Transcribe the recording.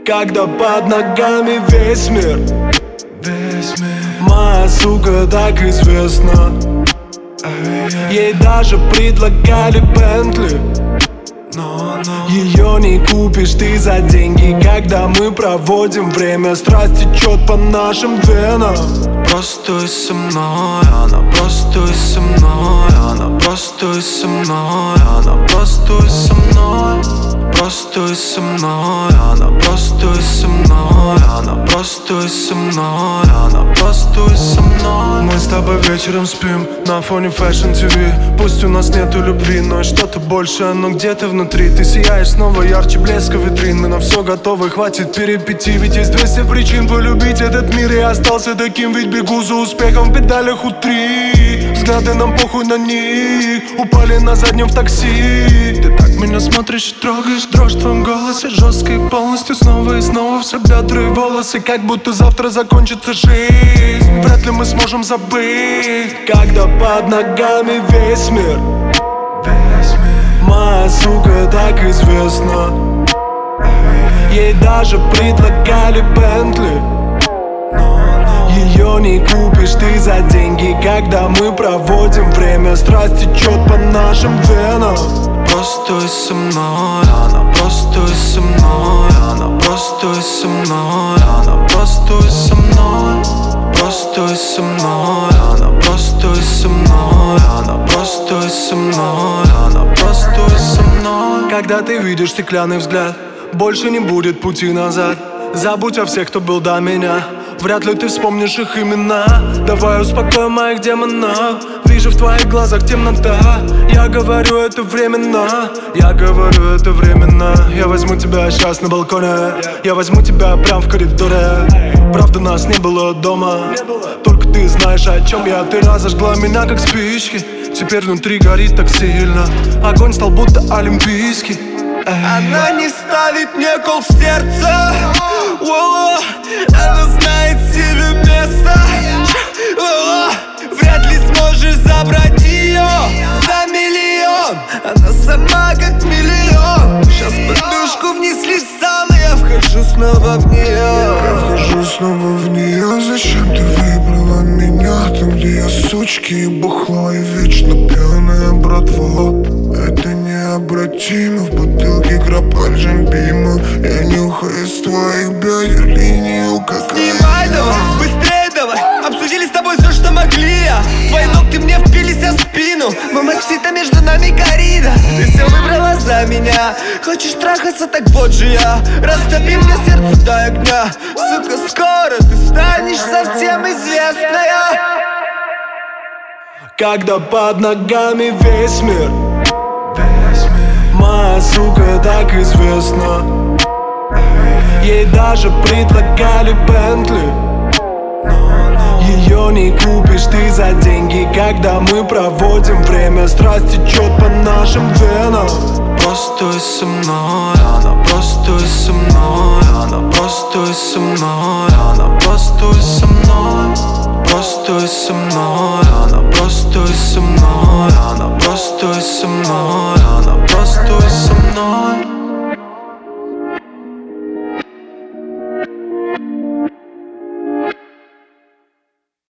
Когда под ногами весь мир, моя сука так известна. Ей даже предлагали Бентли, ее не купишь ты за деньги. Когда мы проводим время, страсть течет по нашим венам. Просто со мной, она просто со мной, она просто со мной, она просто со мной. Просто со мной, она просто со мной, она просто со мной, она просто со мной. Мы с тобой вечером спим на фоне Fashion TV. Пусть у нас нету любви, но и что-то большее, но где-то внутри ты сияешь снова ярче блеска витрин. Мы на все готовы, хватит перипетий, ведь есть 200 причин полюбить этот мир. Я остался таким, ведь бегу за успехом в педалях U3. Взгляды нам похуй на них, упали на заднем в такси. Ты так меня смотришь и трогаешь, дрожь в твоем голосе жесткой полностью снова и снова все бедра и волосы, как будто завтра закончится жизнь. Вряд ли мы сможем забыть, когда под ногами весь мир. Моя сука так известна. Ей даже предлагали Бентли, ее не купишь ты за деньги. Когда мы проводим время, страсть течет по нашим венам. Просто со мной, она просто со мной, она просто со мной, она просто со мной. Просто со мной, она просто со мной, она просто со мной, она просто со мной. Когда ты видишь стеклянный взгляд, больше не будет пути назад. Забудь о всех, кто был до меня, вряд ли ты вспомнишь их имена. Давай успокоим моих демонов, вижу в твоих глазах темнота. Я говорю, это временно, я говорю, это временно. Я возьму тебя сейчас на балконе, я возьму тебя прям в коридоре. Правда, нас не было дома, только ты знаешь, о чем я. Ты разожгла меня, как спички, теперь внутри горит так сильно. Огонь стал будто олимпийский. Она не ставит мне кол в сердце. Она знает себе место. Вряд ли сможешь забрать ее за миллион. Она сама как миллион. Сейчас подушку внесли сам, и я вхожу снова в нее. Вхожу снова в нее. Зачем ты выбрала меня? Там, где я сучки и бухло, и вечно пьяная братва. Это необратимо. В бутылке кропаль джамбима. Я нюхаю из твоих бедер линию, как снимай давай, быстрее давай. Обсудили с тобой все, что могли. Твои ногти мне впились в спину. Мамасита, между нами коррида. Ты все выбрала за меня. Хочешь трахаться, так вот же я. Растопи мне сердце до огня. Сука, скоро ты станешь совсем известная. Когда под ногами весь мир, моя сука так известна. Ей даже предлагали Бентли, ее не купишь ты за деньги. Когда мы проводим время, страсть течет по нашим венам. Просто со мной, она просто со мной, она просто со мной, она просто со мной. Просто со мной, она просто со мной, она просто со мной.